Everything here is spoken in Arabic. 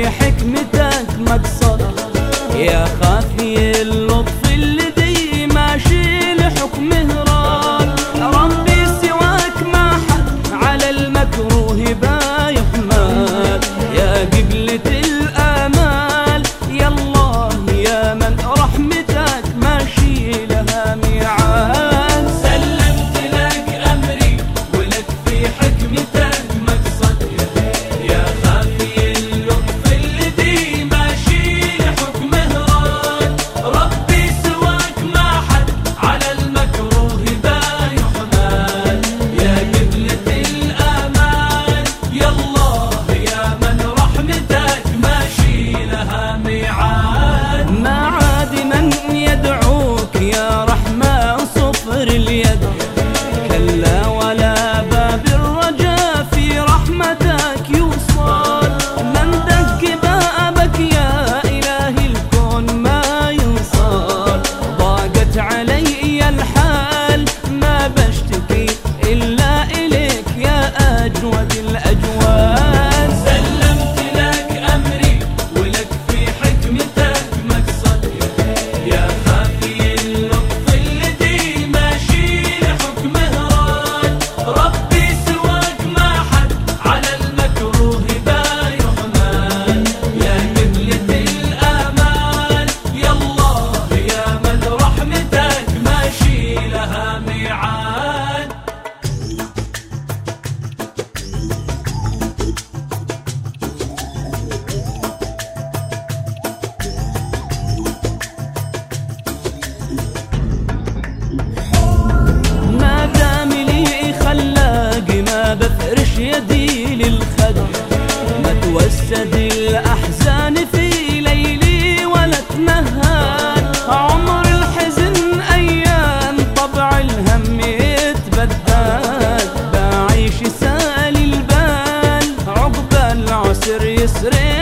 حكمتك مقصد، يا خافي اللطف الذي ماشي لحكمه راد. ربي سواك ما حد على المكروه بايحمل، يا قبلة الآمال يا الله يا من رحمتك ماشي لها ميعاد. سلمت لك أمري ولك في حكمتك مقصد، يا خافي اللطف الذي ماشي لحكمه راد. ربي سواك ما حد على المكروه بايحمل، يا قبلة الآمال يا الله يا من رحمتك ماشي لها ميعاد. ما عاد من يدعوك يا رحمن صفر اليد، كلا ولا باب الرجاء في رحمتك يوصل. من دق بابك يا إله الكون ما يوصل، ضاقت علي الحال ما بشتكي إلا إليك يا أجود الأجواد. سلمت لك أمري ولك في حكمتك مقصد، يا خافي اللطف الذي ماشي لحكمه راد. ربي سواك ما حد على المكروه بايحمل، يا قبلة الآمال يا الله يا من رحمتك ماشي لها ميعاد. ما دام لي خلاق ما بفرش يدي للخد، ما توسد الأحزان في ليلي ولا تمهد. عمر الحزن أيام طبع الهم يتبدد، بعيش سالي البال عقب العسر يسري